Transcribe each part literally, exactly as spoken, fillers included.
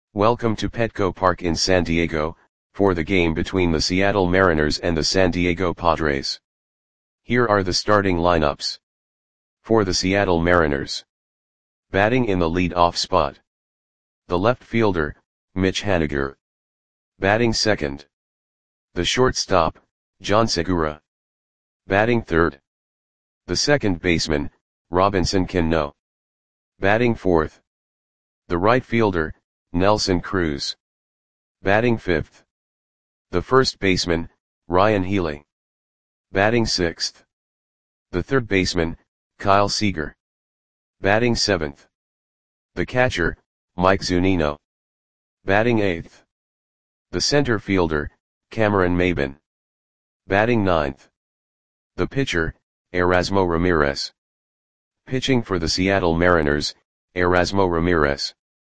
Welcome to Petco Park in San Diego, for the game between the Seattle Mariners and the San Diego Padres. Here are the starting lineups. For the Seattle Mariners. Batting in the lead-off spot. The left fielder, Mitch Haniger. Batting second. The shortstop, John Segura. Batting third. The second baseman, Robinson Cano. Batting fourth. The right fielder, Nelson Cruz. Batting fifth. The first baseman, Ryan Healy. Batting sixth. The third baseman, Kyle Seager. Batting seventh. The catcher, Mike Zunino. Batting eighth. The center fielder, Cameron Maybin. Batting ninth. The pitcher, Erasmo Ramirez. Pitching for the Seattle Mariners, Erasmo Ramirez.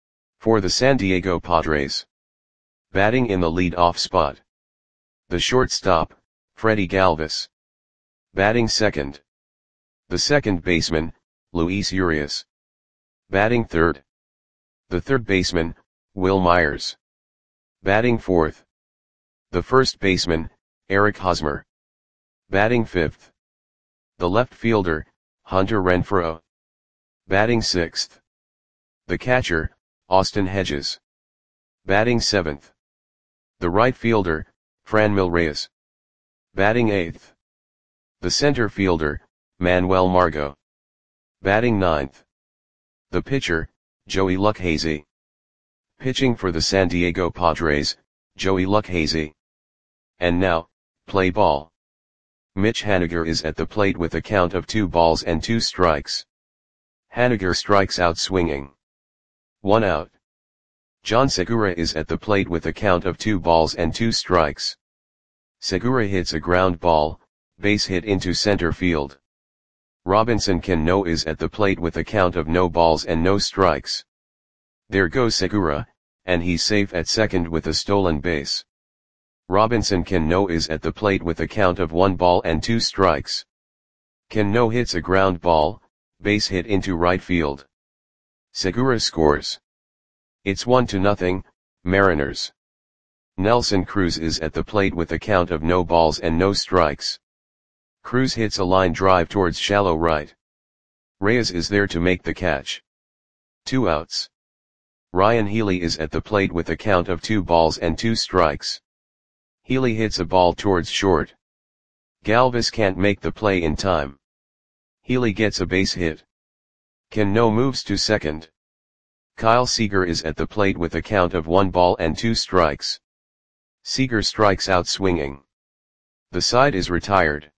For the San Diego Padres. Batting in the lead-off spot. The shortstop, Freddie Galvis. Batting second. The second baseman, Luis Urias. Batting third. The third baseman, Wil Myers. Batting fourth. The first baseman, Eric Hosmer. Batting fifth. The left fielder, Hunter Renfroe. Batting sixth. The catcher, Austin Hedges. Batting seventh. The right fielder, Franmil Reyes. Batting eighth. The center fielder, Manuel Margot. Batting ninth. The pitcher, Joey Lucchesi. Pitching for the San Diego Padres, Joey Lucchesi. And now, play ball. Mitch Haniger is at the plate with a count of two balls and two strikes. Haniger strikes out swinging. One out. John Segura is at the plate with a count of two balls and two strikes. Segura hits a ground ball, base hit into center field. Robinson Cano is at the plate with a count of no balls and no strikes. There goes Segura, and he's safe at second with a stolen base. Robinson Cano is at the plate with a count of one ball and two strikes. Cano hits a ground ball, base hit into right field. Segura scores. It's one to nothing, Mariners. Nelson Cruz is at the plate with a count of no balls and no strikes. Cruz hits a line drive towards shallow right. Reyes is there to make the catch. Two outs. Ryan Healy is at the plate with a count of two balls and two strikes. Healy hits a ball towards short. Galvis can't make the play in time. Healy gets a base hit. Cano moves to second. Kyle Seager is at the plate with a count of one ball and two strikes. Seager strikes out swinging. The side is retired.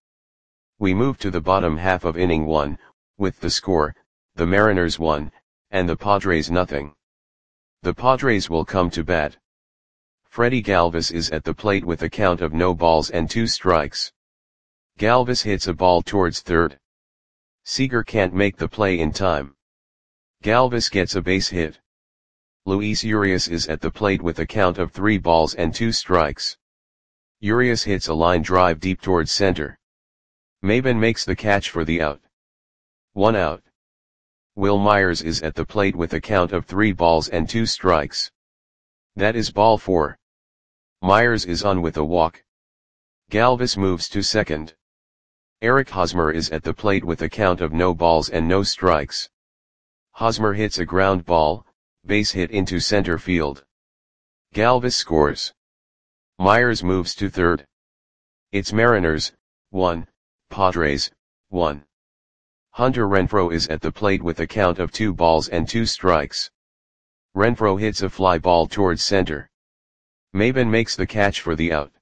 We move to the bottom half of inning one, with the score, the Mariners one, and the Padres nothing. The Padres will come to bat. Freddie Galvis is at the plate with a count of no balls and two strikes. Galvis hits a ball towards third. Seager can't make the play in time. Galvis gets a base hit. Luis Urias is at the plate with a count of three balls and two strikes. Urias hits a line drive deep towards center. Maybin makes the catch for the out. One out. Wil Myers is at the plate with a count of three balls and two strikes. That is ball four. Myers is on with a walk. Galvis moves to second. Eric Hosmer is at the plate with a count of no balls and no strikes. Hosmer hits a ground ball, base hit into center field. Galvis scores. Myers moves to third. It's Mariners, one, Padres, one. Hunter Renfroe is at the plate with a count of two balls and two strikes. Renfroe hits a fly ball towards center. Maybin makes the catch for the out.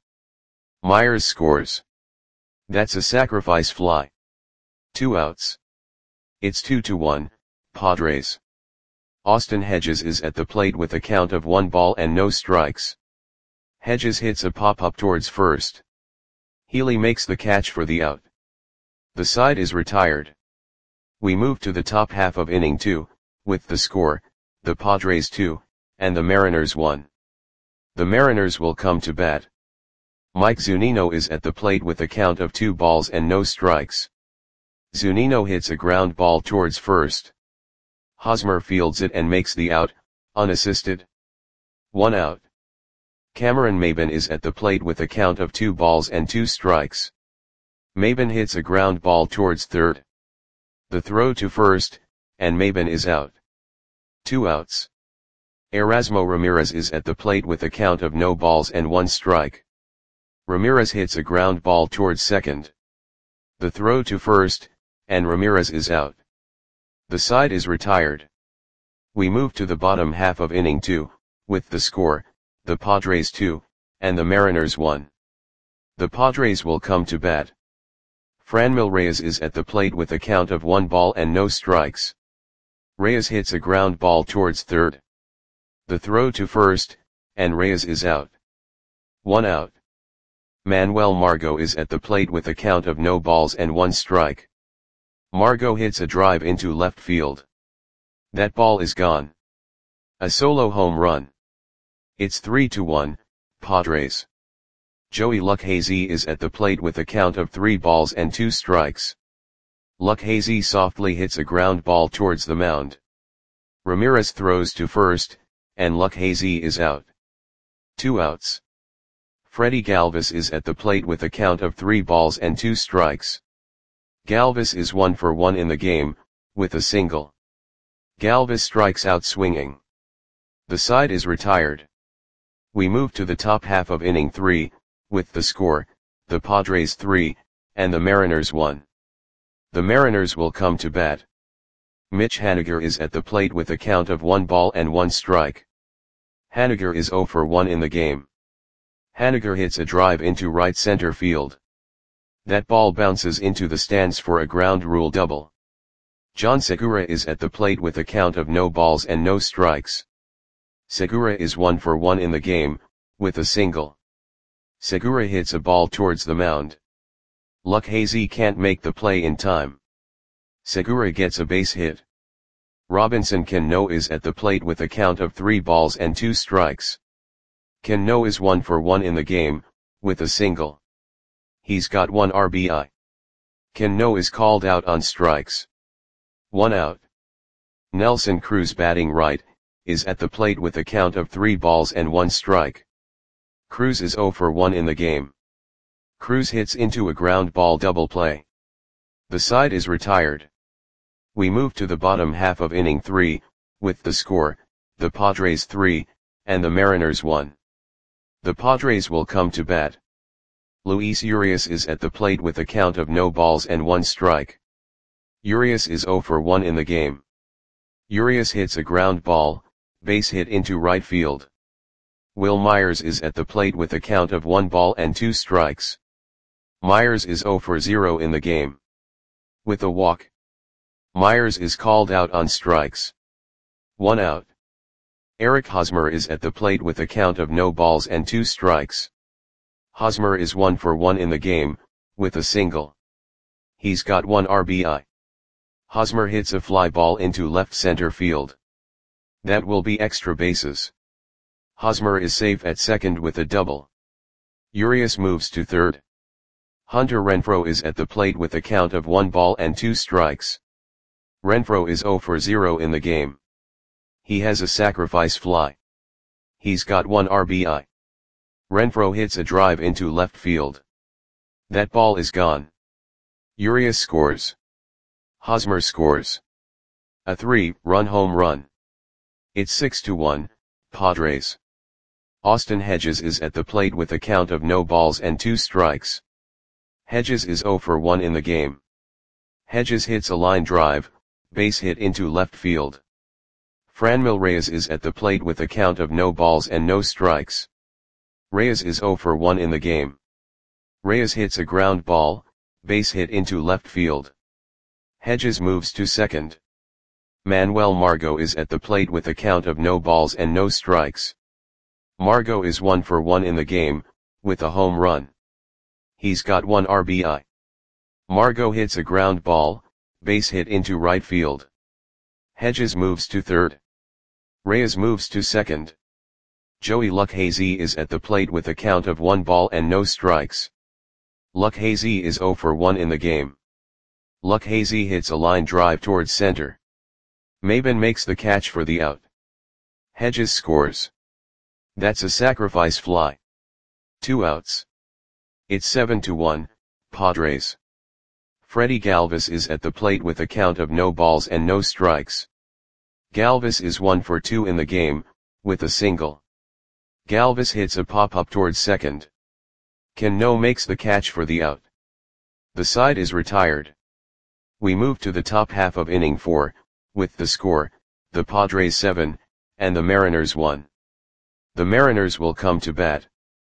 Myers scores. That's a sacrifice fly. Two outs. It's two to one, Padres. Austin Hedges is at the plate with a count of one ball and no strikes. Hedges hits a pop-up towards first. Healy makes the catch for the out. The side is retired. We move to the top half of inning two, with the score, the Padres two, and the Mariners one. The Mariners will come to bat. Mike Zunino is at the plate with a count of two balls and no strikes. Zunino hits a ground ball towards first. Hosmer fields it and makes the out, unassisted. One out. Cameron Maybin is at the plate with a count of two balls and two strikes. Maybin hits a ground ball towards third. The throw to first, and Maybin is out. Two outs. Erasmo Ramirez is at the plate with a count of no balls and one strike. Ramirez hits a ground ball towards second. The throw to first, and Ramirez is out. The side is retired. We move to the bottom half of inning two, with the score, the Padres two, and the Mariners one. The Padres will come to bat. Franmil Reyes is at the plate with a count of one ball and no strikes. Reyes hits a ground ball towards third. The throw to first, and Reyes is out. One out. Manuel Margot is at the plate with a count of no balls and one strike. Margot hits a drive into left field. That ball is gone. A solo home run. It's three to one, Padres. Joey Lucchesi is at the plate with a count of three balls and two strikes. Lucchesi softly hits a ground ball towards the mound. Ramirez throws to first, and Lucchesi is out. Two outs. Freddie Galvis is at the plate with a count of three balls and two strikes. Galvis is one for one in the game, with a single. Galvis strikes out swinging. The side is retired. We move to the top half of inning three, with the score, the Padres three, and the Mariners one. The Mariners will come to bat. Mitch Haniger is at the plate with a count of one ball and one strike. Haniger is zero for one in the game. Haniger hits a drive into right center field. That ball bounces into the stands for a ground rule double. John Segura is at the plate with a count of no balls and no strikes. Segura is one for one in the game, with a single. Segura hits a ball towards the mound. Lucchesi can't make the play in time. Segura gets a base hit. Robinson Cano is at the plate with a count of three balls and two strikes. Cano is one for one in the game, with a single. He's got one R B I. Cano is called out on strikes. One out. Nelson Cruz, batting right, is at the plate with a count of three balls and one strike. Cruz is zero for one in the game. Cruz hits into a ground ball double play. The side is retired. We move to the bottom half of inning three, with the score, the Padres three, and the Mariners one. The Padres will come to bat. Luis Urias is at the plate with a count of no balls and one strike. Urias is zero for one in the game. Urias hits a ground ball, base hit into right field. Will Myers is at the plate with a count of one ball and two strikes. Myers is zero for zero in the game. With a walk. Myers is called out on strikes. One out. Eric Hosmer is at the plate with a count of no balls and two strikes. Hosmer is one for one in the game, with a single. He's got one R B I. Hosmer hits a fly ball into left center field. That will be extra bases. Hosmer is safe at second with a double. Urias moves to third. Hunter Renfroe is at the plate with a count of one ball and two strikes. Renfroe is zero for zero in the game. He has a sacrifice fly. He's got one R B I. Renfroe hits a drive into left field. That ball is gone. Urias scores. Hosmer scores. A three-run home run. It's six to one, Padres. Austin Hedges is at the plate with a count of no balls and two strikes. Hedges is zero for one in the game. Hedges hits a line drive, base hit into left field. Franmil Reyes is at the plate with a count of no balls and no strikes. Reyes is zero for one in the game. Reyes hits a ground ball, base hit into left field. Hedges moves to second. Manuel Margot is at the plate with a count of no balls and no strikes. Margot is one for one in the game, with a home run. He's got one R B I. Margot hits a ground ball, base hit into right field. Hedges moves to third. Reyes moves to second. Joey Lucchesi is at the plate with a count of one ball and no strikes. Lucchesi is zero for one in the game. Lucchesi hits a line drive towards center. Maybin makes the catch for the out. Hedges scores. That's a sacrifice fly. Two outs. It's seven to one, Padres. Freddie Galvis is at the plate with a count of no balls and no strikes. Galvis is one for two in the game, with a single. Galvis hits a pop-up towards second. Cano makes the catch for the out. The side is retired. We move to the top half of inning four, with the score, the Padres seven, and the Mariners one. The Mariners will come to bat.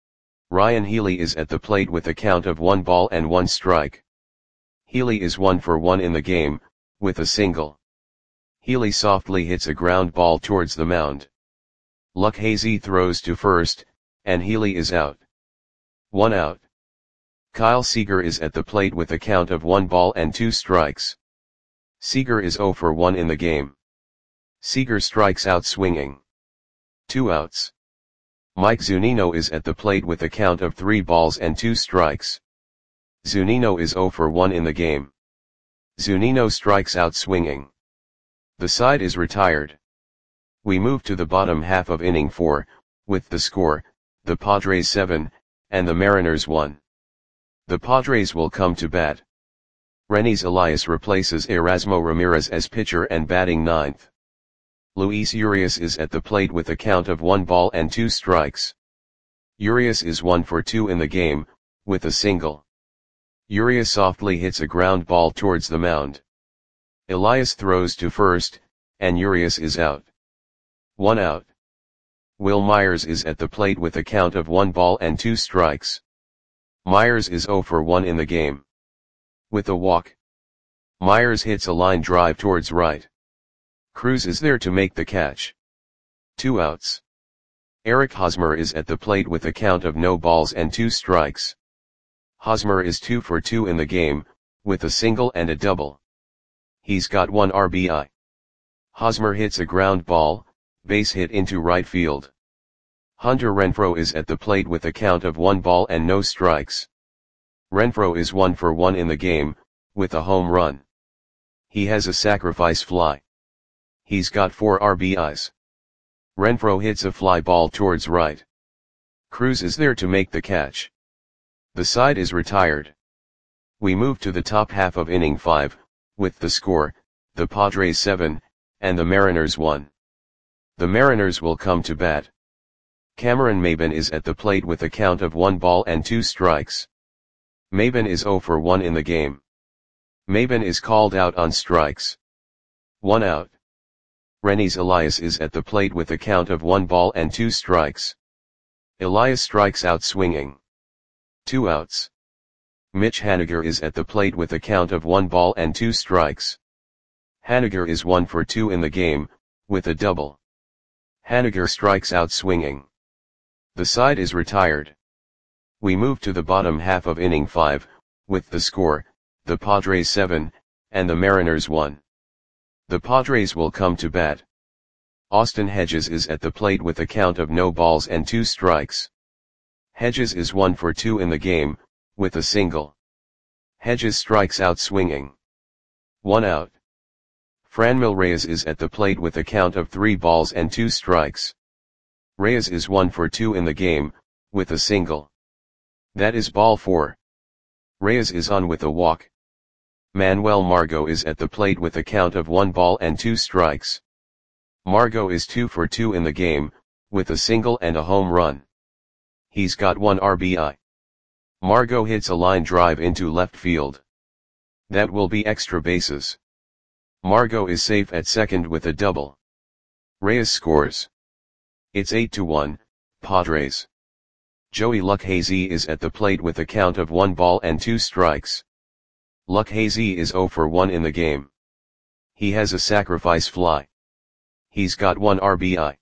Ryan Healy is at the plate with a count of one ball and one strike. Healy is one for one in the game, with a single. Healy softly hits a ground ball towards the mound. Lucchesi throws to first, and Healy is out. One out. Kyle Seager is at the plate with a count of one ball and two strikes. Seager is zero for one in the game. Seager strikes out swinging. Two outs. Mike Zunino is at the plate with a count of three balls and two strikes. Zunino is zero for one in the game. Zunino strikes out swinging. The side is retired. We move to the bottom half of inning four, with the score, the Padres seven, and the Mariners one. The Padres will come to bat. Renis Elias replaces Erasmo Ramirez as pitcher and batting ninth. Luis Urias is at the plate with a count of one ball and two strikes. Urias is one for two in the game, with a single. Urias softly hits a ground ball towards the mound. Elias throws to first, and Urias is out. One out. Will Myers is at the plate with a count of one ball and two strikes. Myers is zero for one in the game. With a walk. Myers hits a line drive towards right. Cruz is there to make the catch. Two outs. Eric Hosmer is at the plate with a count of no balls and two strikes. Hosmer is two for two in the game, with a single and a double. He's got one R B I. Hosmer hits a ground ball, base hit into right field. Hunter Renfroe is at the plate with a count of one ball and no strikes. Renfroe is one for one in the game, with a home run. He has a sacrifice fly. He's got four R B Is. Renfroe hits a fly ball towards right. Cruz is there to make the catch. The side is retired. We move to the top half of inning five, with the score, the Padres seven, and the Mariners one. The Mariners will come to bat. Cameron Maybin is at the plate with a count of one ball and two strikes. Maybin is zero for one in the game. Maybin is called out on strikes. One out. Renis Elias is at the plate with a count of one ball and two strikes. Elias strikes out swinging. Two outs. Mitch Haniger is at the plate with a count of one ball and two strikes. Haniger is one for two in the game, with a double. Haniger strikes out swinging. The side is retired. We move to the bottom half of inning five, with the score, the Padres seven, and the Mariners one. The Padres will come to bat. Austin Hedges is at the plate with a count of no balls and two strikes. Hedges is one for two in the game, with a single. Hedges strikes out swinging. One out. Franmil Reyes is at the plate with a count of three balls and two strikes. Reyes is one for two in the game, with a single. That is ball four. Reyes is on with a walk. Manuel Margot is at the plate with a count of one ball and two strikes. Margot is two for two in the game, with a single and a home run. He's got one R B I. Margot hits a line drive into left field. That will be extra bases. Margot is safe at second with a double. Reyes scores. It's eight to one, Padres. Joey Lucchesi is at the plate with a count of one ball and two strikes. Lucchesi is zero for one in the game. He has a sacrifice fly. He's got one R B I.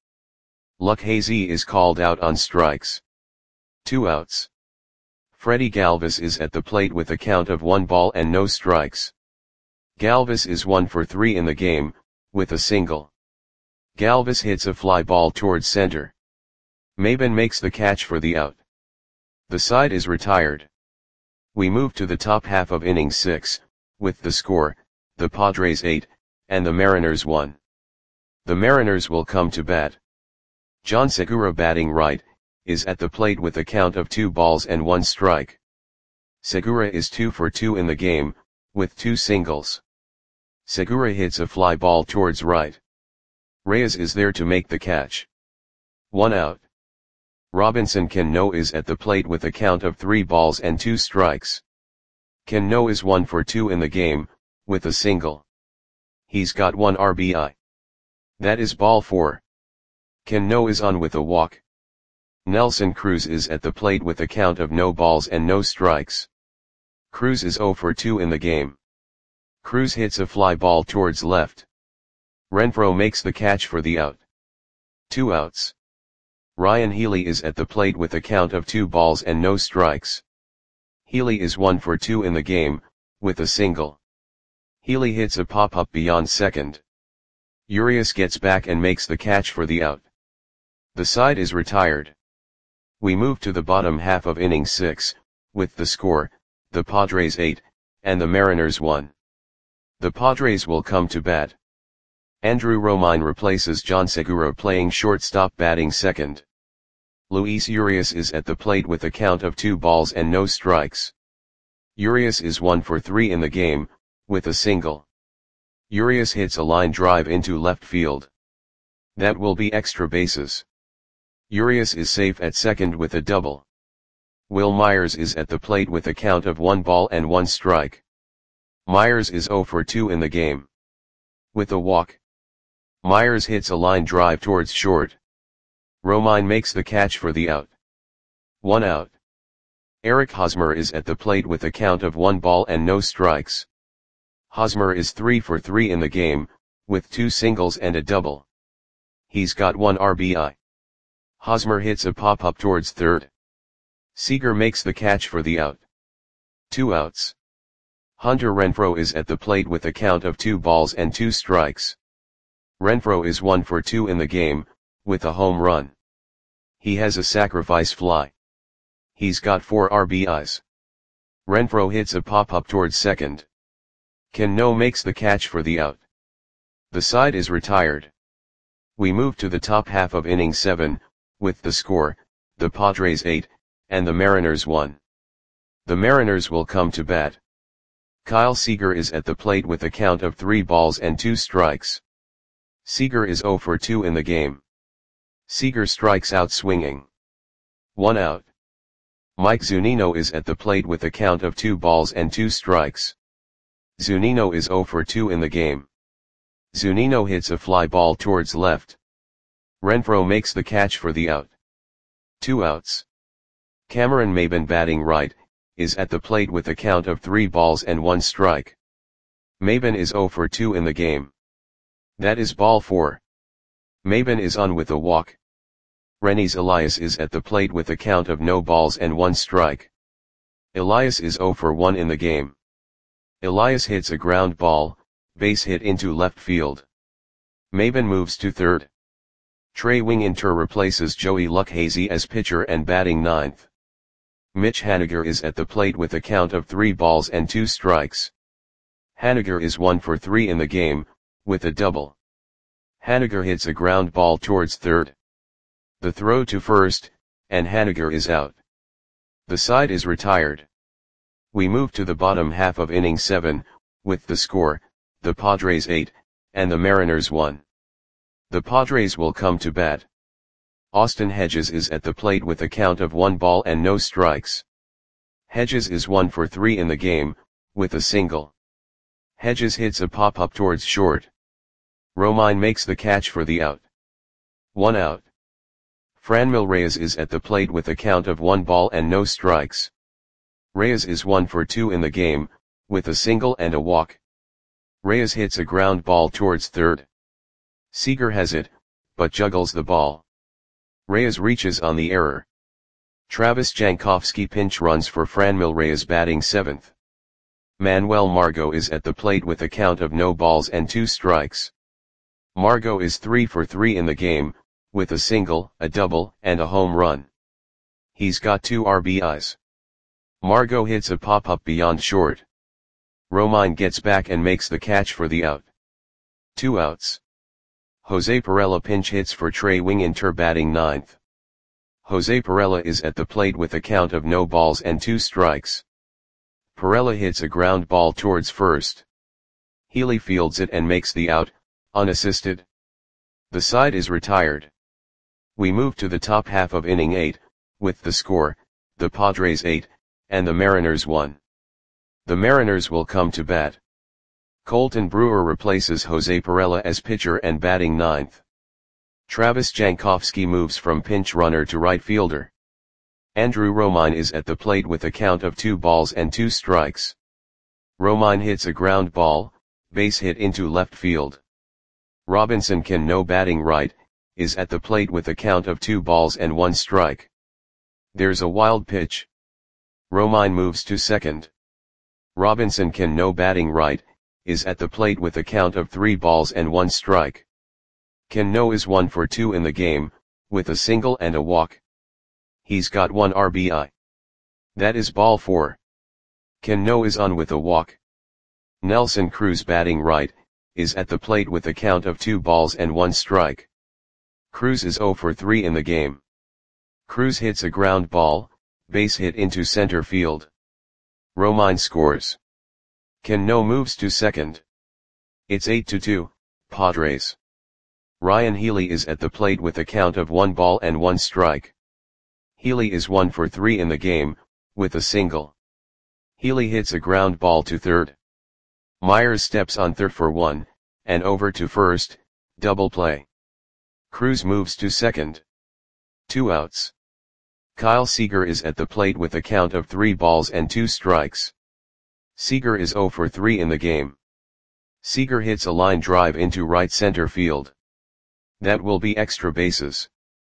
Lucchesi is called out on strikes. Two outs. Freddie Galvis is at the plate with a count of one ball and no strikes. Galvis is one for three in the game, with a single. Galvis hits a fly ball towards center. Maybin makes the catch for the out. The side is retired. We move to the top half of inning six, with the score, the Padres eight, and the Mariners one. The Mariners will come to bat. John Segura batting right, is at the plate with a count of two balls and one strike. Segura is two for two in the game, with two singles. Segura hits a fly ball towards right. Reyes is there to make the catch. One out. Robinson Cano is at the plate with a count of three balls and two strikes. Cano is one for two in the game, with a single. He's got one R B I. That is ball four. Cano is on with a walk. Nelson Cruz is at the plate with a count of no balls and no strikes. Cruz is zero for two in the game. Cruz hits a fly ball towards left. Renfroe makes the catch for the out. Two outs. Ryan Healy is at the plate with a count of two balls and no strikes. Healy is one for two in the game, with a single. Healy hits a pop-up beyond second. Urias gets back and makes the catch for the out. The side is retired. We move to the bottom half of inning six, with the score, the Padres eight, and the Mariners one. The Padres will come to bat. Andrew Romine replaces John Segura playing shortstop batting second. Luis Urias is at the plate with a count of two balls and no strikes. Urias is one for three in the game, with a single. Urias hits a line drive into left field. That will be extra bases. Urias is safe at second with a double. Will Myers is at the plate with a count of one ball and one strike. Myers is zero for two in the game. With a walk. Myers hits a line drive towards short. Romine makes the catch for the out. One out. Eric Hosmer is at the plate with a count of one ball and no strikes. Hosmer is three for three in the game, with two singles and a double. He's got one R B I. Hosmer hits a pop-up towards third. Seager makes the catch for the out. Two outs. Hunter Renfroe is at the plate with a count of two balls and two strikes. Renfroe is one for two in the game, with a home run. He has a sacrifice fly. He's got four R B Is. Renfroe hits a pop-up towards second. Cano makes the catch for the out. The side is retired. We move to the top half of inning seven, with the score, the Padres eight, and the Mariners one. The Mariners will come to bat. Kyle Seager is at the plate with a count of three balls and two strikes. Seager is zero for two in the game. Seager strikes out swinging. One out. Mike Zunino is at the plate with a count of two balls and two strikes. Zunino is zero for two in the game. Zunino hits a fly ball towards left. Renfroe makes the catch for the out. Two outs. Cameron Maybin batting right, is at the plate with a count of three balls and one strike. Maybin is zero for two in the game. That is ball four. Maybin is on with a walk. Renis Elias is at the plate with a count of no balls and one strike. Elias is zero for one in the game. Elias hits a ground ball, base hit into left field. Maybin moves to third. Trey Winginter replaces Joey Lucchese as pitcher and batting ninth. Mitch Haniger is at the plate with a count of three balls and two strikes. Haniger is one for three in the game, with a double. Haniger hits a ground ball towards third. The throw to first, and Haniger is out. The side is retired. We move to the bottom half of inning seven, with the score, the Padres eight, and the Mariners one. The Padres will come to bat. Austin Hedges is at the plate with a count of one ball and no strikes. Hedges is one for three in the game, with a single. Hedges hits a pop-up towards short. Romine makes the catch for the out. One out. Franmil Reyes is at the plate with a count of one ball and no strikes. Reyes is one for two in the game, with a single and a walk. Reyes hits a ground ball towards third. Seager has it, but juggles the ball. Reyes reaches on the error. Travis Jankowski pinch runs for Franmil Reyes batting seventh. Manuel Margot is at the plate with a count of no balls and two strikes. Margot is three for three in the game, with a single, a double, and a home run. He's got two R B Is. Margot hits a pop-up beyond short. Romine gets back and makes the catch for the out. Two outs. Jose Perella pinch hits for Trey Winginter batting ninth. Jose Perella is at the plate with a count of no balls and two strikes. Perella hits a ground ball towards first. Healy fields it and makes the out, unassisted. The side is retired. We move to the top half of inning eight, with the score, the Padres eight, and the Mariners one. The Mariners will come to bat. Colton Brewer replaces Jose Perella as pitcher and batting ninth. Travis Jankowski moves from pinch runner to right fielder. Andrew Romine is at the plate with a count of two balls and two strikes. Romine hits a ground ball, base hit into left field. Robinson Cano batting right, is at the plate with a count of two balls and one strike. There's a wild pitch. Romine moves to second. Robinson Cano batting right, is at the plate with a count of three balls and one strike. Cano is one for two in the game, with a single and a walk. He's got one R B I. That is ball four. Cano is on with a walk. Nelson Cruz batting right, is at the plate with a count of two balls and one strike. Cruz is zero for three in the game. Cruz hits a ground ball, base hit into center field. Romine scores. Cano moves to second. It's eight to two, Padres. Ryan Healy is at the plate with a count of one ball and one strike. Healy is one for three in the game, with a single. Healy hits a ground ball to third. Myers steps on third for one, and over to first, double play. Cruz moves to second. Two outs. Kyle Seager is at the plate with a count of three balls and two strikes. Seager is zero for three in the game. Seager hits a line drive into right center field. That will be extra bases.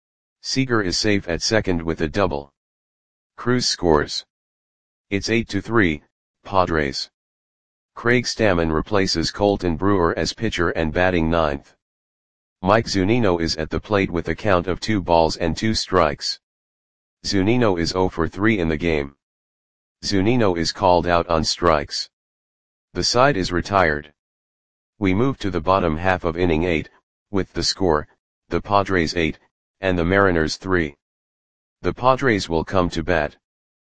Seager is safe at second with a double. Cruz scores. It's eight to three, Padres. Craig Stammen replaces Colton Brewer as pitcher and batting ninth. Mike Zunino is at the plate with a count of two balls and two strikes. Zunino is zero for three in the game. Zunino is called out on strikes. The side is retired. We move to the bottom half of inning eight, with the score, the Padres eight, and the Mariners three. The Padres will come to bat.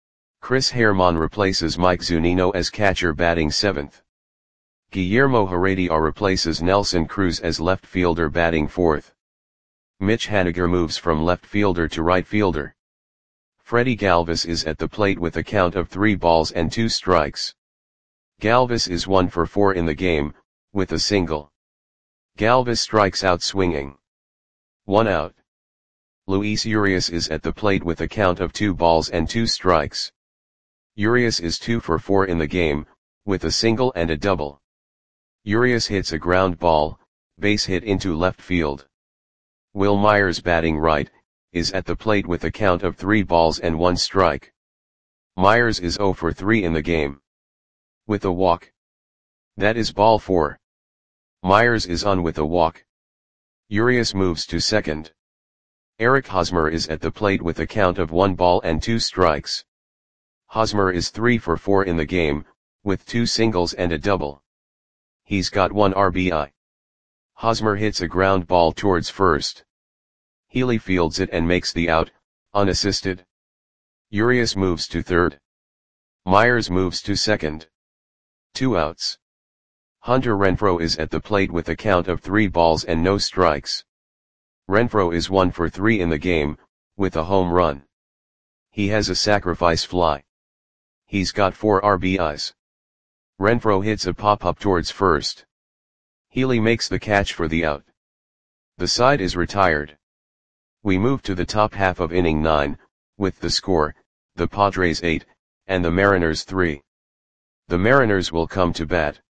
Chris Herrmann replaces Mike Zunino as catcher batting seventh. Guillermo Heredia replaces Nelson Cruz as left fielder batting fourth. Mitch Haniger moves from left fielder to right fielder. Freddie Galvis is at the plate with a count of three balls and two strikes. Galvis is one for four in the game, with a single. Galvis strikes out swinging. One out. Luis Urias is at the plate with a count of two balls and two strikes. Urias is two for four in the game, with a single and a double. Urias hits a ground ball, base hit into left field. Will Myers batting right, is at the plate with a count of three balls and one strike. Myers is zero for three in the game. With a walk. That is ball four. Myers is on with a walk. Urias moves to second. Eric Hosmer is at the plate with a count of one ball and two strikes. Hosmer is three for four in the game, with two singles and a double. He's got one R B I. Hosmer hits a ground ball towards first. Healy fields it and makes the out, unassisted. Urias moves to third. Myers moves to second. Two outs. Hunter Renfroe is at the plate with a count of three balls and no strikes. Renfroe is one for three in the game, with a home run. He has a sacrifice fly. He's got four R B Is. Renfroe hits a pop-up towards first. Healy makes the catch for the out. The side is retired. We move to the top half of inning nine, with the score, the Padres eight, and the Mariners three. The Mariners will come to bat.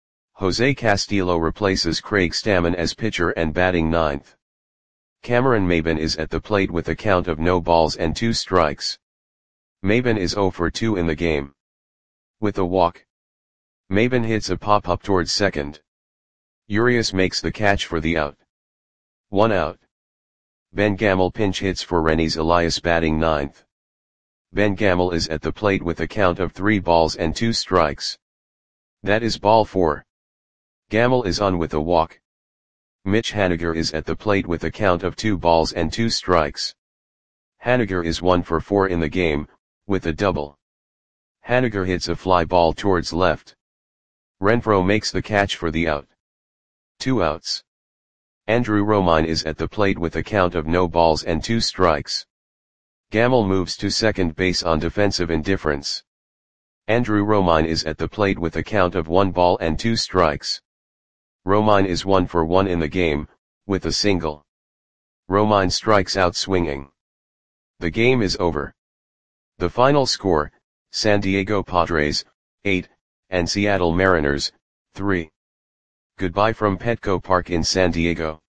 Jose Castillo replaces Craig Stammen as pitcher and batting ninth. Cameron Maybin is at the plate with a count of no balls and two strikes. Maybin is zero for two in the game. With a walk. Maybin hits a pop-up towards second. Urias makes the catch for the out. One out. Ben Gamel pinch hits for Renis Elias batting ninth. Ben Gamel is at the plate with a count of three balls and two strikes. That is ball four. Gamel is on with a walk. Mitch Haniger is at the plate with a count of two balls and two strikes. Haniger is one for four in the game, with a double. Haniger hits a fly ball towards left. Renfroe makes the catch for the out. Two outs. Andrew Romine is at the plate with a count of no balls and two strikes. Gamel moves to second base on defensive indifference. Andrew Romine is at the plate with a count of one ball and two strikes. Romine is one for one in the game, with a single. Romine strikes out swinging. The game is over. The final score, San Diego Padres, eight, and Seattle Mariners, three. Goodbye from Petco Park in San Diego.